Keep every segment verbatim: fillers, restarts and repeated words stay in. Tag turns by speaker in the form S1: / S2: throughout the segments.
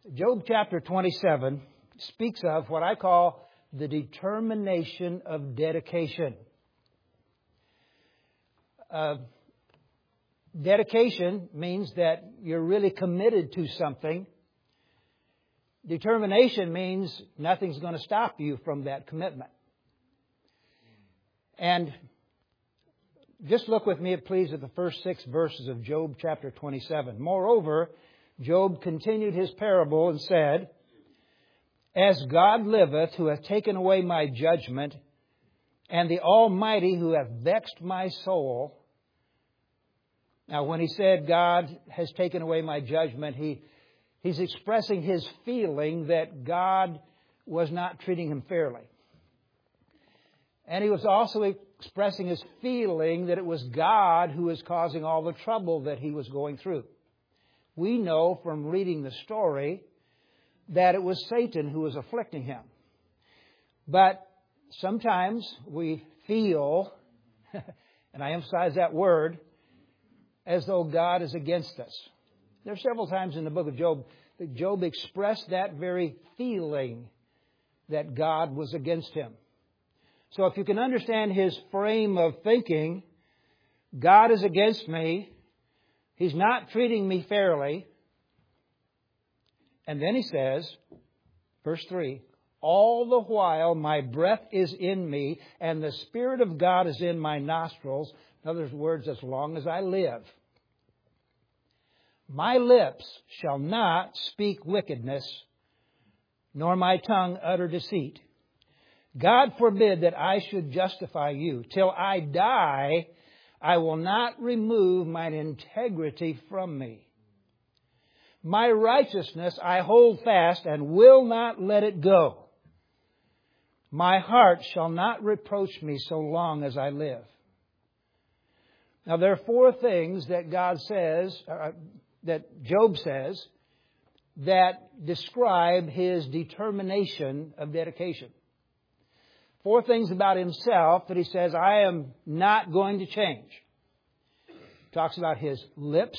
S1: Job chapter twenty-seven speaks of what I call the determination of dedication. Uh, dedication means that you're really committed to something. Determination means nothing's going to stop you from that commitment. And just look with me, please, at the first six verses of Job chapter twenty-seven. Moreover, Job continued his parable and said, As God liveth, who hath taken away my judgment, and the Almighty who hath vexed my soul. Now, when he said God has taken away my judgment, he, he's expressing his feeling that God was not treating him fairly. And he was also expressing his feeling that it was God who was causing all the trouble that he was going through. We know from reading the story that it was Satan who was afflicting him. But sometimes we feel, and I emphasize that word, as though God is against us. There are several times in the book of Job that Job expressed that very feeling that God was against him. So if you can understand his frame of thinking, God is against me, He's not treating me fairly. And then he says, verse three, All the while my breath is in me, and the Spirit of God is in my nostrils. In other words, as long as I live. My lips shall not speak wickedness, nor my tongue utter deceit. God forbid that I should justify you. Till I die, I will not remove mine integrity from me. My righteousness I hold fast and will not let it go. My heart shall not reproach me so long as I live. Now there are four things that God says, uh, that Job says, that describe his determination of dedication. Four things about himself that he says, I am not going to change. He talks about his lips,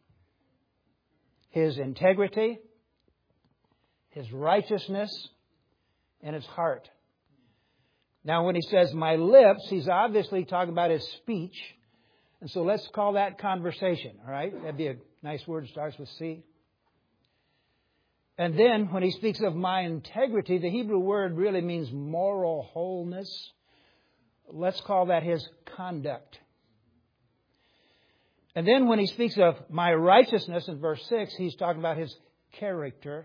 S1: his integrity, his righteousness, and his heart. Now, when he says my lips, he's obviously talking about his speech. And so let's call that conversation, all right? That'd be a nice word. It starts with C. And then, when he speaks of my integrity, the Hebrew word really means moral wholeness. Let's call that his conduct. And then, when he speaks of my righteousness in verse six, he's talking about his character.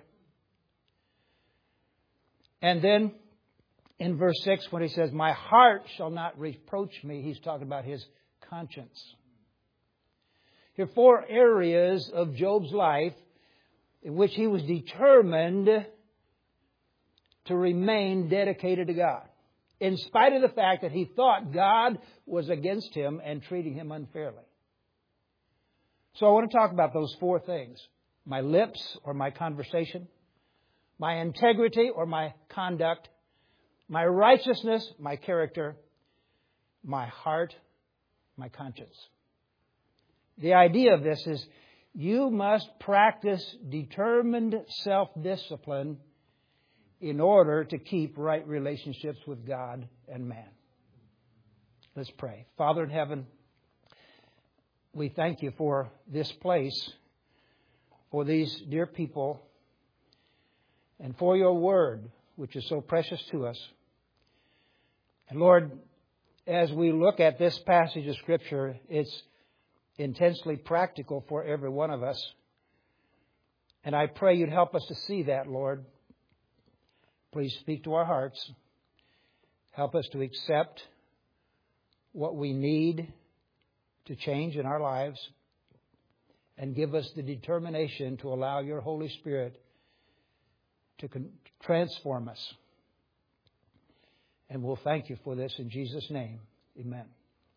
S1: And then, in verse six, when he says, my heart shall not reproach me, he's talking about his conscience. Here are four areas of Job's life in which he was determined to remain dedicated to God, in spite of the fact that he thought God was against him and treating him unfairly. So I want to talk about those four things. My lips or my conversation, my integrity or my conduct, my righteousness, my character, my heart, my conscience. The idea of this is you must practice determined self-discipline in order to keep right relationships with God and man. Let's pray. Father in heaven, we thank you for this place, for these dear people, and for your word, which is so precious to us. And Lord, as we look at this passage of Scripture, it's intensely practical for every one of us. And I pray you'd help us to see that, Lord. Please speak to our hearts. Help us to accept what we need to change in our lives. And give us the determination to allow your Holy Spirit to con- transform us. And we'll thank you for this in Jesus' name. Amen.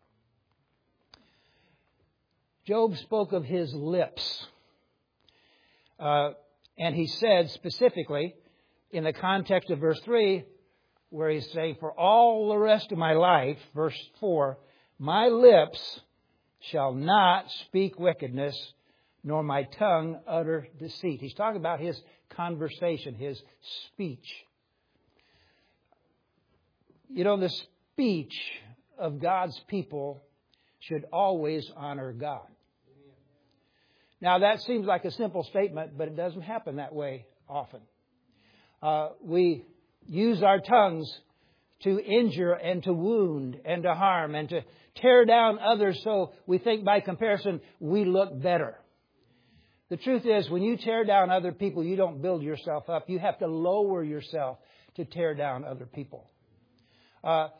S1: Job spoke of his lips. Uh, and he said specifically, in the context of verse three, where he's saying, for all the rest of my life, verse four, my lips shall not speak wickedness, nor my tongue utter deceit. He's talking about his conversation, his speech. You know, the speech of God's people should always honor God. Now, that seems like a simple statement, but it doesn't happen that way often. Uh, we use our tongues to injure and to wound and to harm and to tear down others so we think by comparison we look better. The truth is, when you tear down other people, you don't build yourself up. You have to lower yourself to tear down other people. Uh,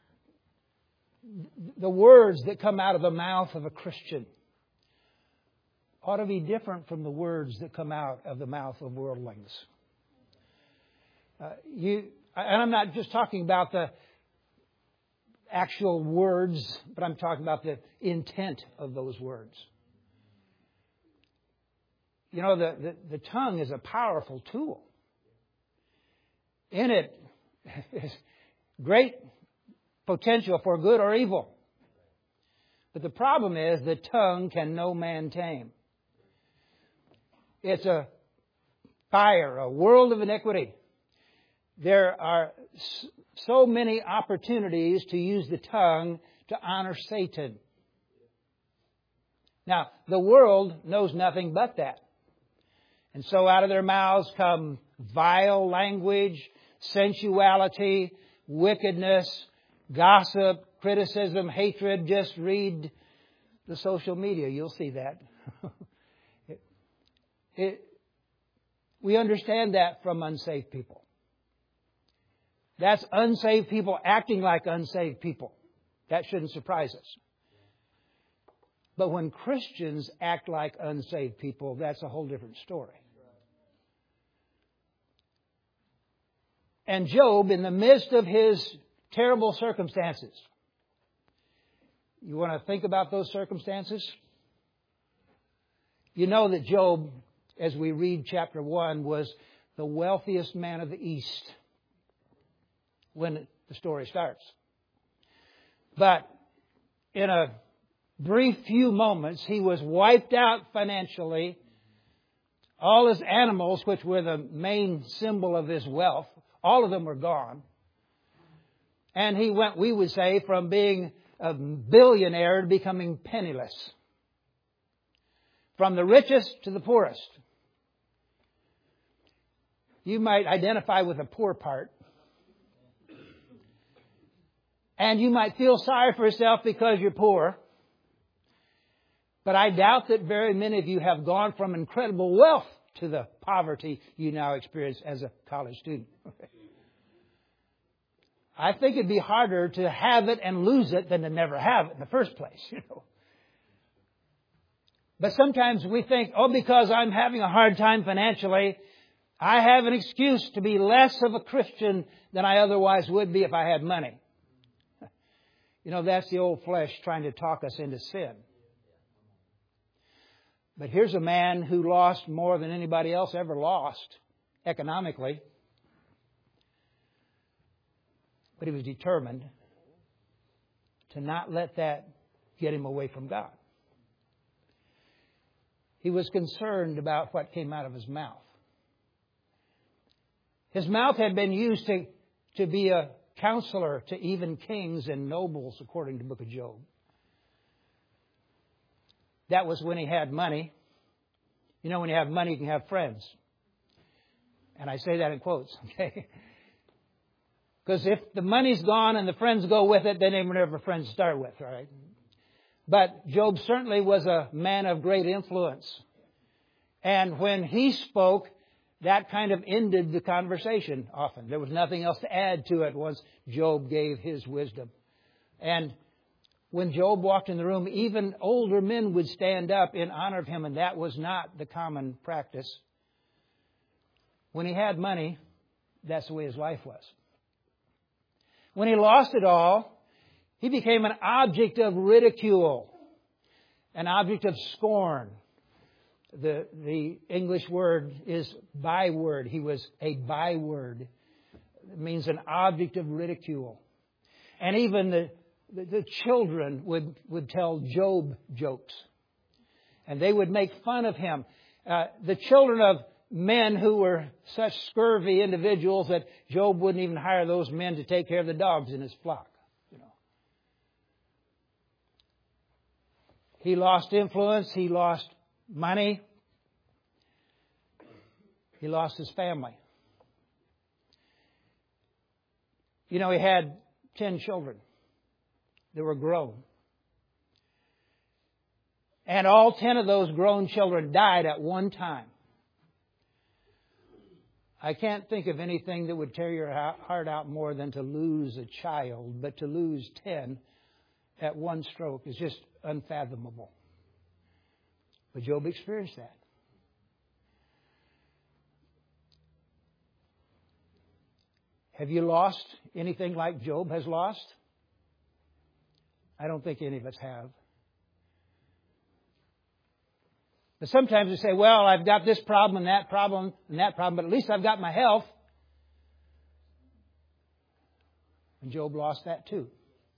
S1: the words that come out of the mouth of a Christian ought to be different from the words that come out of the mouth of worldlings. Uh, you, and I'm not just talking about the actual words, but I'm talking about the intent of those words. You know, the, the, the tongue is a powerful tool. In it is great potential for good or evil. But the problem is the tongue can no man tame. It's a fire, a world of iniquity. There are so many opportunities to use the tongue to honor Satan. Now, the world knows nothing but that. And so out of their mouths come vile language, sensuality, wickedness, gossip, criticism, hatred. Just read the social media. You'll see that. it, it, we understand that from unsaved people. That's unsaved people acting like unsaved people. That shouldn't surprise us. But when Christians act like unsaved people, that's a whole different story. And Job, in the midst of his terrible circumstances, you want to think about those circumstances? You know that Job, as we read chapter one, was the wealthiest man of the East when the story starts. But in a brief few moments, he was wiped out financially. All his animals, which were the main symbol of his wealth, all of them were gone. And he went, we would say, from being a billionaire to becoming penniless. From the richest to the poorest. You might identify with the poor part. And you might feel sorry for yourself because you're poor. But I doubt that very many of you have gone from incredible wealth to the poverty you now experience as a college student. I think it'd be harder to have it and lose it than to never have it in the first place, you know. But sometimes we think, oh, because I'm having a hard time financially, I have an excuse to be less of a Christian than I otherwise would be if I had money. You know, that's the old flesh trying to talk us into sin. But here's a man who lost more than anybody else ever lost economically. But he was determined to not let that get him away from God. He was concerned about what came out of his mouth. His mouth had been used to, to be a counselor to even kings and nobles, according to the book of Job. That was when he had money. You know, when you have money, you can have friends. And I say that in quotes, okay? Because if the money's gone and the friends go with it, then they were never friends to start with, all right? But Job certainly was a man of great influence. And when he spoke, that kind of ended the conversation often. There was nothing else to add to it once Job gave his wisdom. And when Job walked in the room, even older men would stand up in honor of him, and that was not the common practice. When he had money, that's the way his life was. When he lost it all, he became an object of ridicule, an object of scorn. The, the English word is byword. He was a byword. It means an object of ridicule. And even the, the, the children would, would tell Job jokes. And they would make fun of him. Uh, the children of men who were such scurvy individuals that Job wouldn't even hire those men to take care of the dogs in his flock. You know. He lost influence. He lost money. He lost his family. You know, he had ten children. They were grown. And all ten of those grown children died at one time. I can't think of anything that would tear your heart out more than to lose a child, but to lose ten at one stroke is just unfathomable. But Job experienced that. Have you lost anything like Job has lost? I don't think any of us have. But sometimes we say, well, I've got this problem and that problem and that problem, but at least I've got my health. And Job lost that too.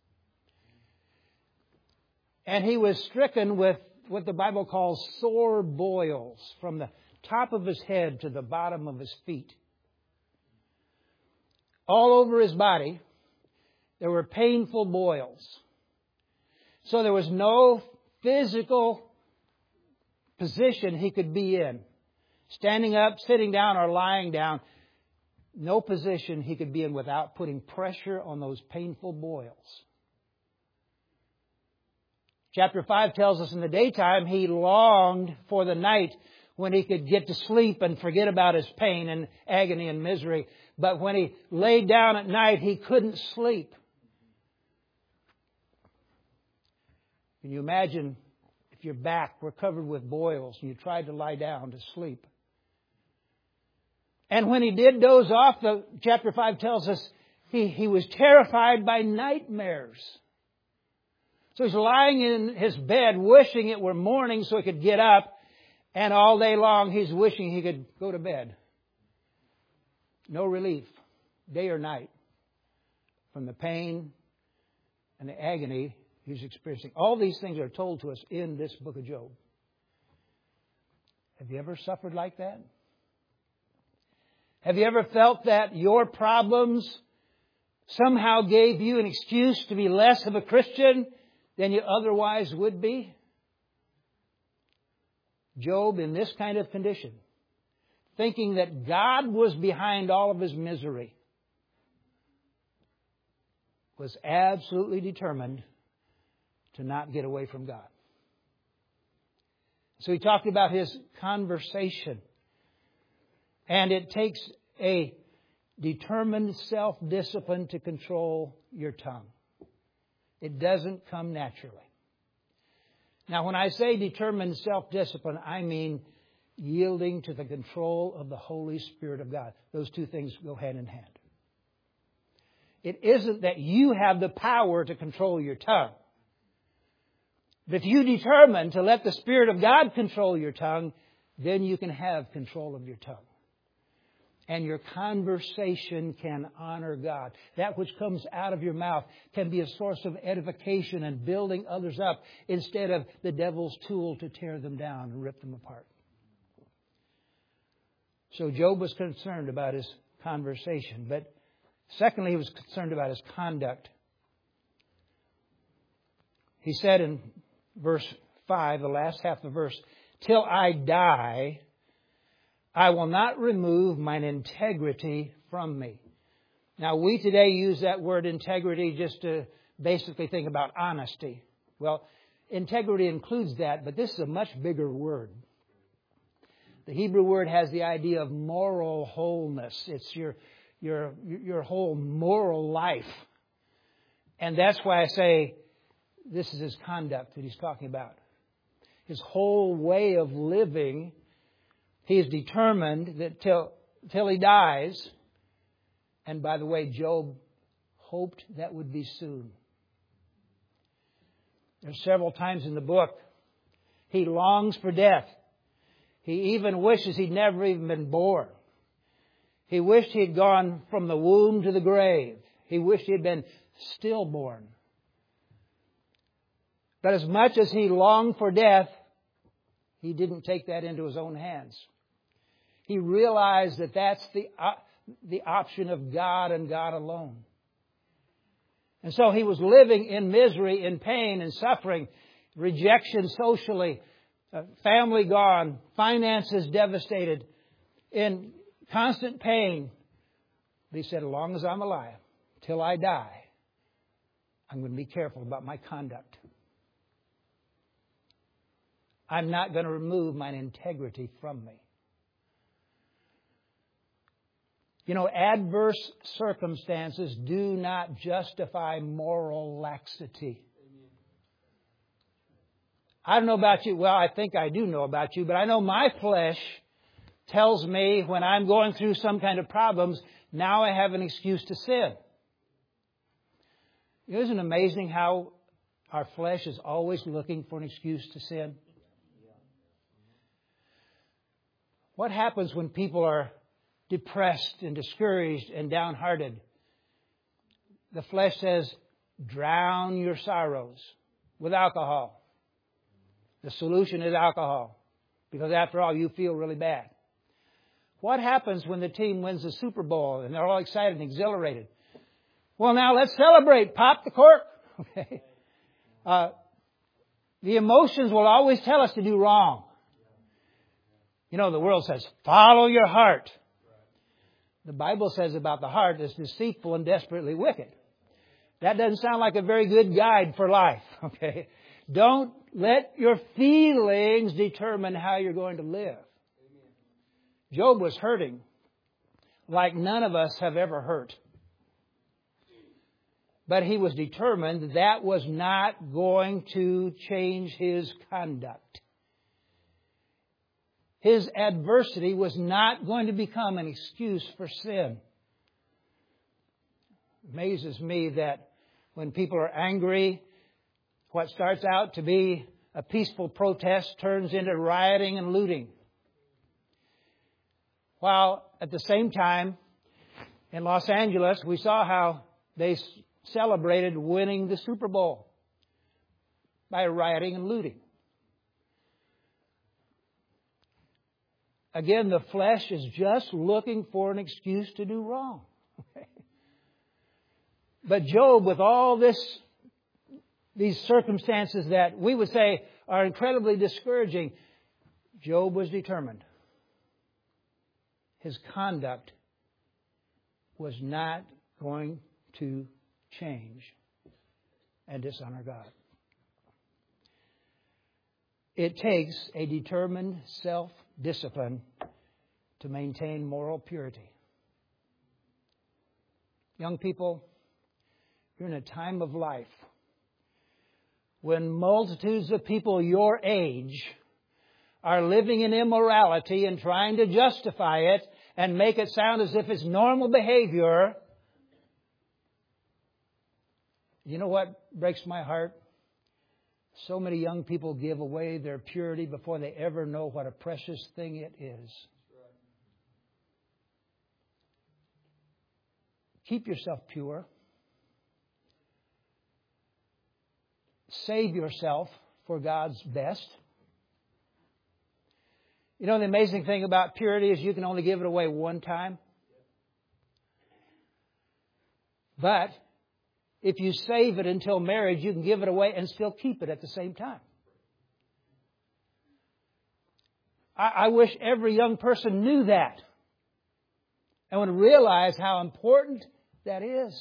S1: And he was stricken with what the Bible calls sore boils from the top of his head to the bottom of his feet. All over his body, there were painful boils. So there was no physical position he could be in. Standing up, sitting down, or lying down. No position he could be in without putting pressure on those painful boils. Chapter five tells us in the daytime he longed for the night when he could get to sleep and forget about his pain and agony and misery. But when he laid down at night, he couldn't sleep. Can you imagine if your back were covered with boils and you tried to lie down to sleep? And when he did doze off, the chapter five tells us he, he was terrified by nightmares. So he's lying in his bed wishing it were morning so he could get up. And all day long he's wishing he could go to bed. No relief, day or night, from the pain and the agony he's experiencing. All these things are told to us in this book of Job. Have you ever suffered like that? Have you ever felt that your problems somehow gave you an excuse to be less of a Christian than you otherwise would be? Job, in this kind of condition, thinking that God was behind all of his misery, was absolutely determined to not get away from God. So he talked about his conversation. And it takes a determined self-discipline to control your tongue. It doesn't come naturally. Now, when I say determined self-discipline, I mean yielding to the control of the Holy Spirit of God. Those two things go hand in hand. It isn't that you have the power to control your tongue. But if you determine to let the Spirit of God control your tongue, then you can have control of your tongue. And your conversation can honor God. That which comes out of your mouth can be a source of edification and building others up instead of the devil's tool to tear them down and rip them apart. So Job was concerned about his conversation. But secondly, he was concerned about his conduct. He said in verse five, the last half of the verse, "Till I die, I will not remove mine integrity from me." Now, we today use that word integrity just to basically think about honesty. Well, integrity includes that, but this is a much bigger word. The Hebrew word has the idea of moral wholeness. It's your, your, your whole moral life. And that's why I say this is his conduct that he's talking about. His whole way of living. He is determined that till, till he dies, and by the way, Job hoped that would be soon. There's several times in the book he longs for death. He even wishes he'd never even been born. He wished he'd gone from the womb to the grave. He wished he had been stillborn. But as much as he longed for death, He didn't take that into his own hands. He realized that that's the, uh, the option of God and God alone. And so he was living in misery, in pain and suffering, rejection socially, uh, family gone, finances devastated, in constant pain. But he said, as long as I'm alive, till I die, I'm going to be careful about my conduct. I'm not going to remove my integrity from me. You know, adverse circumstances do not justify moral laxity. I don't know about you. Well, I think I do know about you, but I know my flesh tells me when I'm going through some kind of problems, now I have an excuse to sin. Isn't it amazing how our flesh is always looking for an excuse to sin? What happens when people are depressed and discouraged and downhearted? The flesh says, drown your sorrows with alcohol. The solution is alcohol, because after all, you feel really bad. What happens when the team wins the Super Bowl and they're all excited and exhilarated? Well, now let's celebrate. Pop the cork. Okay. Uh, the emotions will always tell us to do wrong. You know, the world says, follow your heart. The Bible says about the heart is deceitful and desperately wicked. That doesn't sound like a very good guide for life. Okay. Don't let your feelings determine how you're going to live. Job was hurting like none of us have ever hurt. But he was determined that was not going to change his conduct. His adversity was not going to become an excuse for sin. It amazes me that when people are angry, what starts out to be a peaceful protest turns into rioting and looting. While at the same time, in Los Angeles, we saw how they celebrated winning the Super Bowl by rioting and looting. Again, the flesh is just looking for an excuse to do wrong. Okay. But Job, with all this, these circumstances that we would say are incredibly discouraging, Job was determined. His conduct was not going to change and dishonor God. It takes a determined self-discipline to maintain moral purity. Young people, you're in a time of life when multitudes of people your age are living in immorality and trying to justify it and make it sound as if it's normal behavior. You know what breaks my heart? So many young people give away their purity before they ever know what a precious thing it is. Keep yourself pure. Save yourself for God's best. You know, the amazing thing about purity is you can only give it away one time. But if you save it until marriage, you can give it away and still keep it at the same time. I, I wish every young person knew that and would realize how important that is.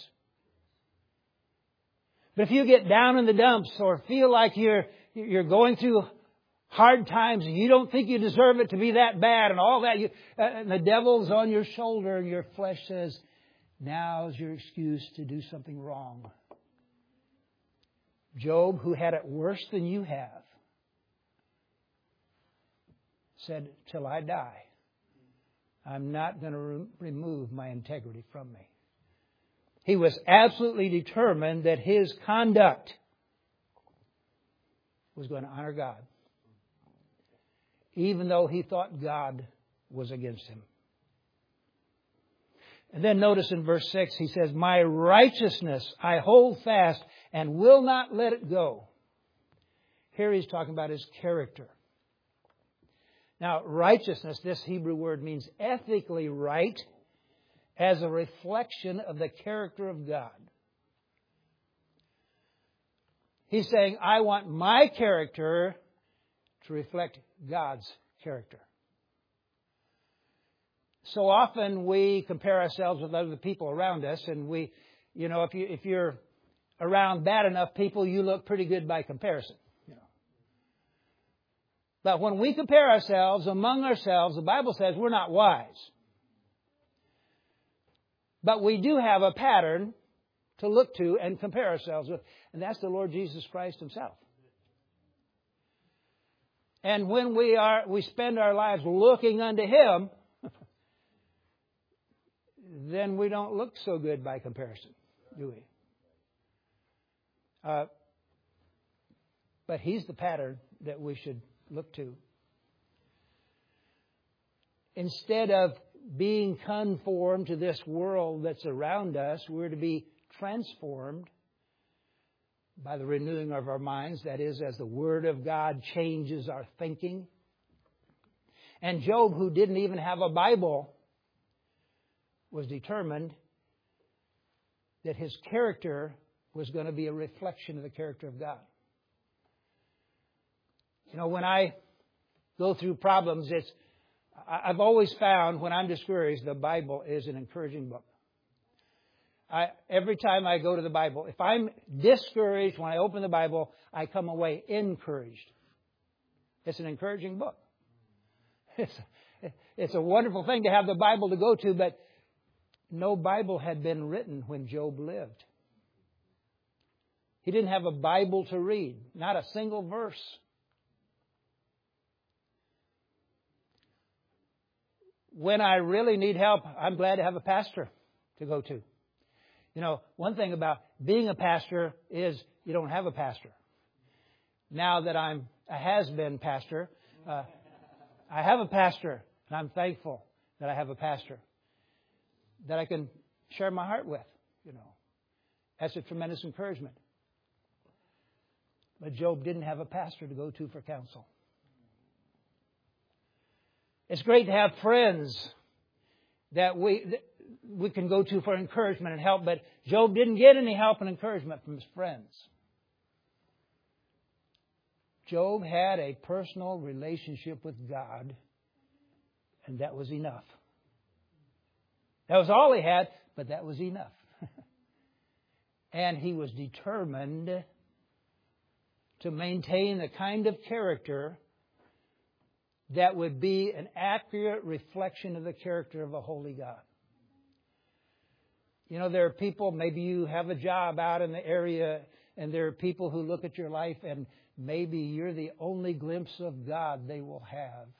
S1: But if you get down in the dumps or feel like you're you're going through hard times and you don't think you deserve it to be that bad and all that, you, uh, and the devil's on your shoulder and your flesh says, now's your excuse to do something wrong. Job, who had it worse than you have, said, till I die, I'm not going to re- remove my integrity from me. He was absolutely determined that his conduct was going to honor God, even though he thought God was against him. And then notice in verse six, he says, my righteousness I hold fast and will not let it go. Here he's talking about his character. Now, righteousness, this Hebrew word means ethically right as a reflection of the character of God. He's saying, I want my character to reflect God's character. So often we compare ourselves with other people around us, and we, you know, if you if you're around bad enough people, you look pretty good by comparison. You know. But when we compare ourselves among ourselves, the Bible says we're not wise. But we do have a pattern to look to and compare ourselves with, and that's the Lord Jesus Christ Himself. And when we are we spend our lives looking unto Him, then we don't look so good by comparison, do we? Uh, but He's the pattern that we should look to. Instead of being conformed to this world that's around us, we're to be transformed by the renewing of our minds. That is, as the Word of God changes our thinking. And Job, who didn't even have a Bible, was determined that his character was going to be a reflection of the character of God. You know, when I go through problems, it's I've always found when I'm discouraged, the Bible is an encouraging book. I, every time I go to the Bible, if I'm discouraged, when I open the Bible, I come away encouraged. It's an encouraging book. It's, it's a wonderful thing to have the Bible to go to, but no Bible had been written when Job lived. He didn't have a Bible to read, not a single verse. When I really need help, I'm glad to have a pastor to go to. You know, one thing about being a pastor is you don't have a pastor. Now that I'm a has-been pastor, uh, I have a pastor, and I'm thankful that I have a pastor that I can share my heart with, you know. That's a tremendous encouragement. But Job didn't have a pastor to go to for counsel. It's great to have friends that we that we can go to for encouragement and help, but Job didn't get any help and encouragement from his friends. Job had a personal relationship with God, and that was enough. That was all he had, but that was enough. And he was determined to maintain the kind of character that would be an accurate reflection of the character of a holy God. You know, there are people, maybe you have a job out in the area, and there are people who look at your life and maybe you're the only glimpse of God they will have.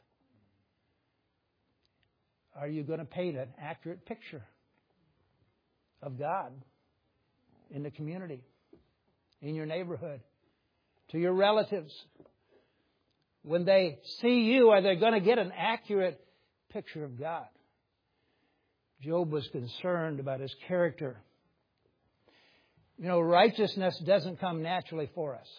S1: Are you going to paint an accurate picture of God in the community, in your neighborhood, to your relatives? When they see you, are they going to get an accurate picture of God? Job was concerned about his character. You know, righteousness doesn't come naturally for us.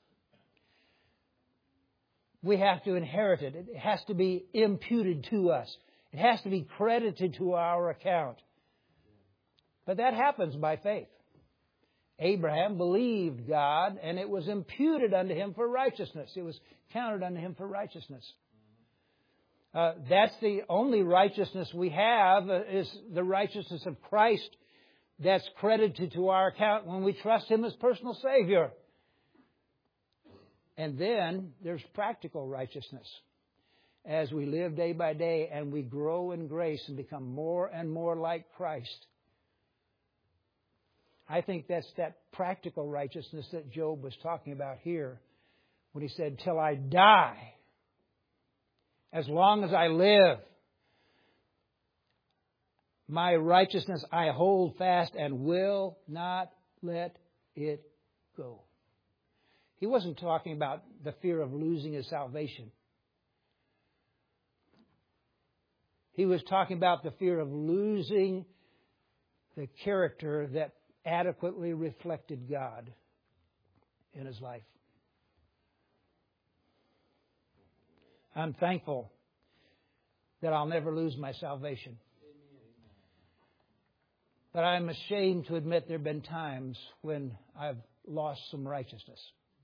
S1: We have to inherit it. It has to be imputed to us. It has to be credited to our account. But that happens by faith. Abraham believed God, and it was imputed unto him for righteousness. It was counted unto him for righteousness. Uh, that's the only righteousness we have, uh, is the righteousness of Christ that's credited to our account when we trust Him as personal Savior. And then there's practical righteousness as we live day by day and we grow in grace and become more and more like Christ. I think that's that practical righteousness that Job was talking about here when he said, till I die, as long as I live, my righteousness I hold fast and will not let it go. He wasn't talking about the fear of losing his salvation. He was talking about the fear of losing the character that adequately reflected God in his life. I'm thankful that I'll never lose my salvation. But I'm ashamed to admit there have been times when I've lost some righteousness.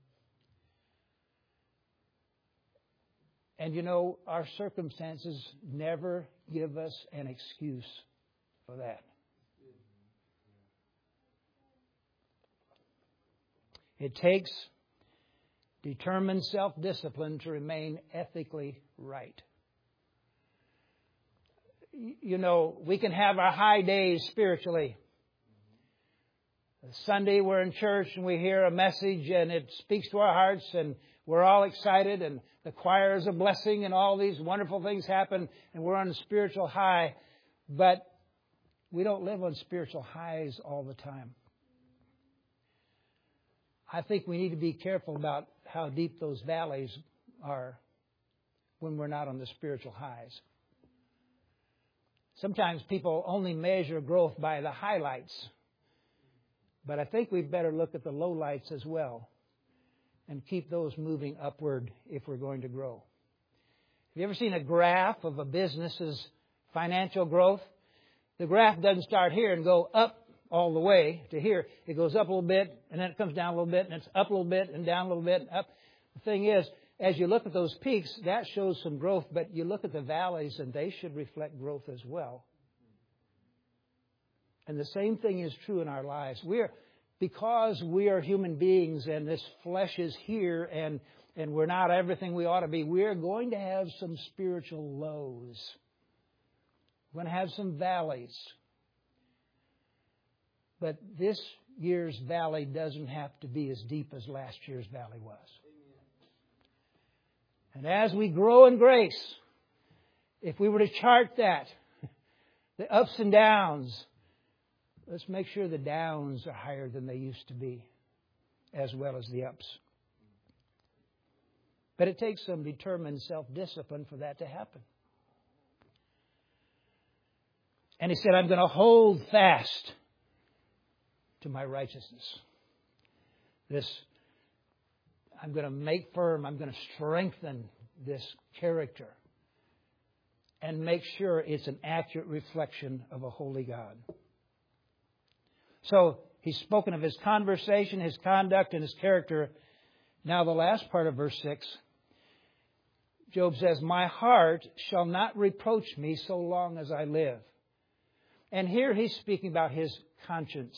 S1: And you know, our circumstances never give us an excuse for that. It takes determined self-discipline to remain ethically right. You know, we can have our high days spiritually. Sunday we're in church and we hear a message and it speaks to our hearts and we're all excited and the choir is a blessing and all these wonderful things happen and we're on a spiritual high. But we don't live on spiritual highs all the time. I think we need to be careful about how deep those valleys are when we're not on the spiritual highs. Sometimes people only measure growth by the highlights. But I think we'd better look at the lowlights as well and keep those moving upward if we're going to grow. Have you ever seen a graph of a business's financial growth? The graph doesn't start here and go up all the way to here. It goes up a little bit, and then it comes down a little bit, and it's up a little bit, and down a little bit, and up. The thing is, as you look at those peaks, that shows some growth, but you look at the valleys, and they should reflect growth as well. And the same thing is true in our lives. We're, because we are human beings, and this flesh is here, and, and we're not everything we ought to be, we're going to have some spiritual lows. We're going to have some valleys. But this year's valley doesn't have to be as deep as last year's valley was. And as we grow in grace, if we were to chart that, the ups and downs, let's make sure the downs are higher than they used to be, as well as the ups. But it takes some determined self-discipline for that to happen. And he said, I'm going to hold fast to my righteousness. This, I'm going to make firm, I'm going to strengthen this character and make sure it's an accurate reflection of a holy God. So he's spoken of his conversation, his conduct, and his character. Now the last part of verse six, Job says, my heart shall not reproach me so long as I live. And here he's speaking about his conscience.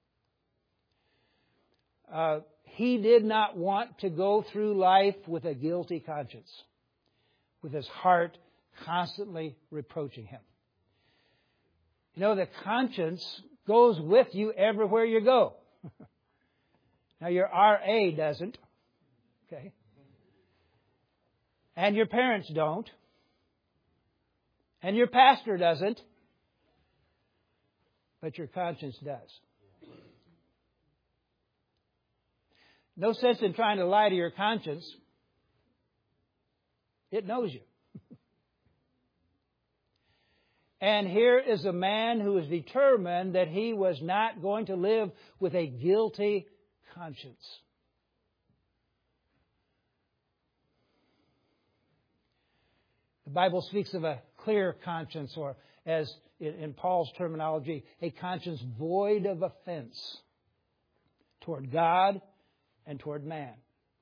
S1: Uh, he did not want to go through life with a guilty conscience, with his heart constantly reproaching him. You know, the conscience goes with you everywhere you go. Now, your R A doesn't, okay? And your parents don't. And your pastor doesn't. But your conscience does. No sense in trying to lie to your conscience. It knows you. And here is a man who is determined that he was not going to live with a guilty conscience. The Bible speaks of a clear conscience, or as in Paul's terminology, a conscience void of offense toward God and toward man.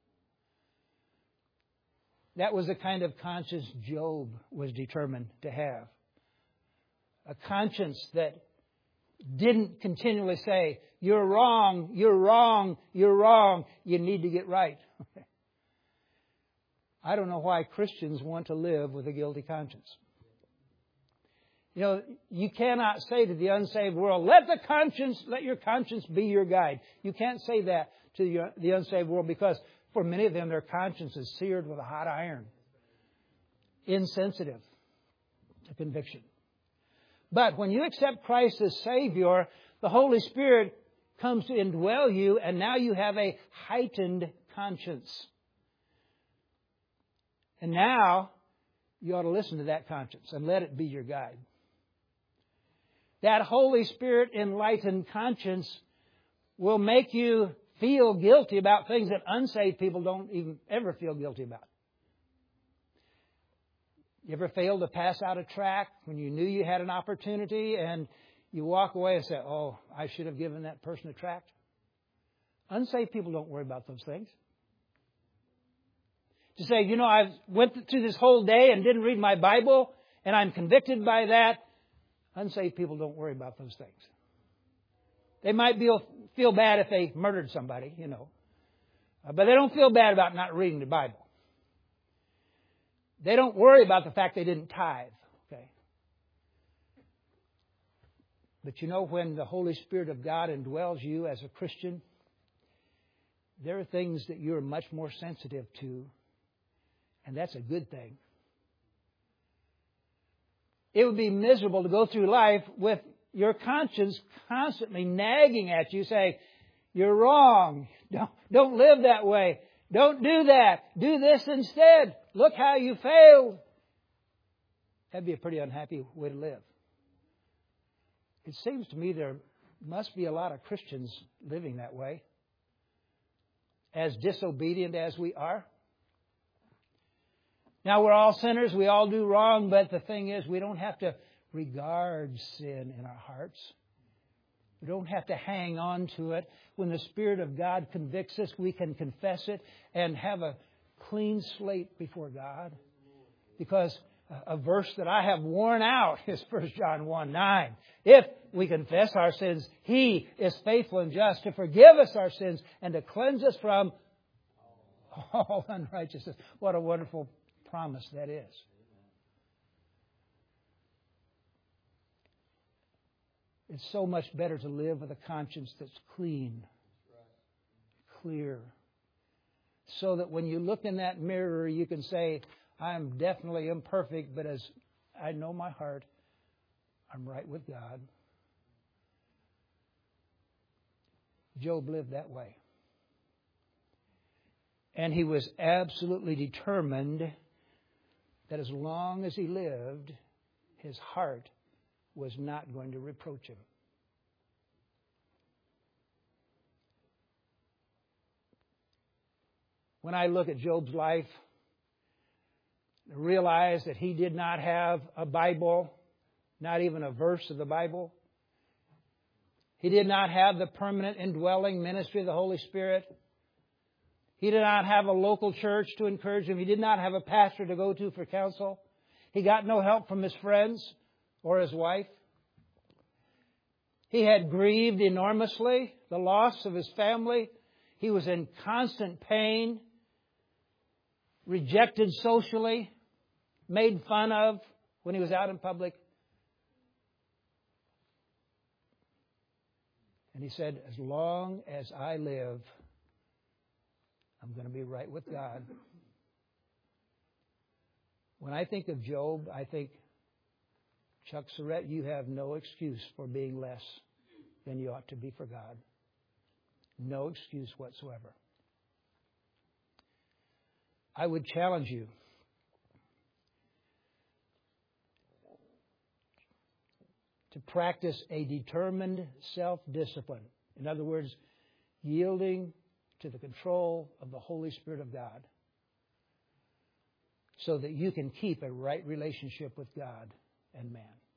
S1: That was the kind of conscience Job was determined to have. A conscience that didn't continually say, you're wrong, you're wrong, you're wrong, you need to get right. I don't know why Christians want to live with a guilty conscience. You know, you cannot say to the unsaved world, let the conscience, let your conscience be your guide. You can't say that to the unsaved world, because for many of them, their conscience is seared with a hot iron, insensitive to conviction. But when you accept Christ as Savior, the Holy Spirit comes to indwell you, and now you have a heightened conscience. And now you ought to listen to that conscience and let it be your guide. That Holy Spirit enlightened conscience will make you feel guilty about things that unsaved people don't even ever feel guilty about. You ever failed to pass out a tract when you knew you had an opportunity and you walk away and say, oh, I should have given that person a tract? Unsaved people don't worry about those things. To say, you know, I went through this whole day and didn't read my Bible and I'm convicted by that. Unsaved people don't worry about those things. They might be, feel bad if they murdered somebody, you know. But they don't feel bad about not reading the Bible. They don't worry about the fact they didn't tithe. Okay. But you know, when the Holy Spirit of God indwells you as a Christian, there are things that you're much more sensitive to, and that's a good thing. It would be miserable to go through life with your conscience constantly nagging at you, saying, you're wrong. Don't, don't live that way. Don't do that. Do this instead. Look how you failed. That'd be a pretty unhappy way to live. It seems to me there must be a lot of Christians living that way, as disobedient as we are. Now, we're all sinners. We all do wrong. But the thing is, we don't have to regard sin in our hearts. We don't have to hang on to it. When the Spirit of God convicts us, we can confess it and have a clean slate before God. Because a verse that I have worn out is First John one nine. If we confess our sins, He is faithful and just to forgive us our sins and to cleanse us from all unrighteousness. What a wonderful promise that is. It's so much better to live with a conscience that's clean, clear, so that when you look in that mirror, you can say, I'm definitely imperfect, but as I know my heart, I'm right with God. Job lived that way. And he was absolutely determined that as long as he lived, his heart was not going to reproach him. When I look at Job's life, I realize that he did not have a Bible, not even a verse of the Bible. He did not have the permanent indwelling ministry of the Holy Spirit. He did not have a local church to encourage him. He did not have a pastor to go to for counsel. He got no help from his friends or his wife. He had grieved enormously the loss of his family. He was in constant pain, rejected socially, made fun of when he was out in public. And he said, as long as I live, I'm going to be right with God. When I think of Job, I think, Chuck Surrett, you have no excuse for being less than you ought to be for God. No excuse whatsoever. I would challenge you to practice a determined self-discipline. In other words, yielding to the control of the Holy Spirit of God so that you can keep a right relationship with God and man.